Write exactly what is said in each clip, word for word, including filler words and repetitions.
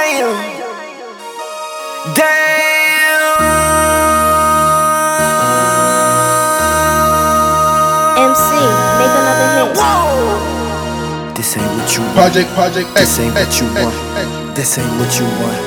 Damn. Damn. M C, make another hit. Whoa. This ain't what you want. Project, project, This ain't what you want. This ain't what you want.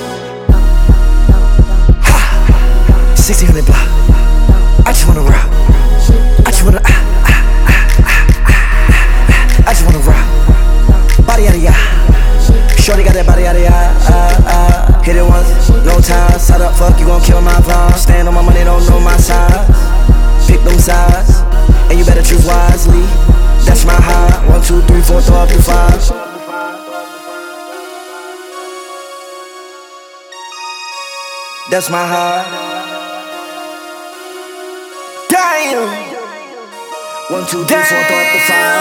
Ha! sixteen hundred block. I just wanna rock. I just wanna. Ah, ah, ah, ah, ah, ah. I just wanna rock. Body yada yada. Shorty got that body yada yada. Ah, ah. Hit it once, no time. Side up, fuck, you gon' kill my vibe. Stand on my money, don't know my size. Pick them sides, and you better choose wisely. That's my high. One, two, three, four, throw up to five. That's my high. Damn. One, two, three, four, throw up to five.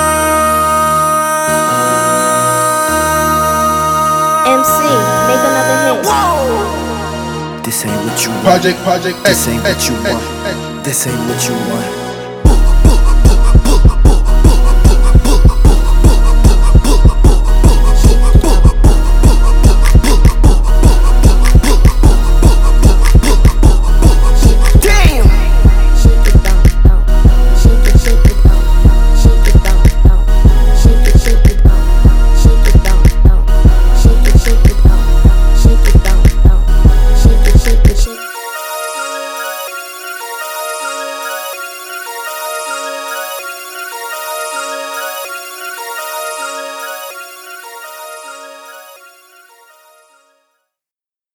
M C, make another hit. Whoa. This ain't what you want. project, project, This ain't what you want. This ain't what you want.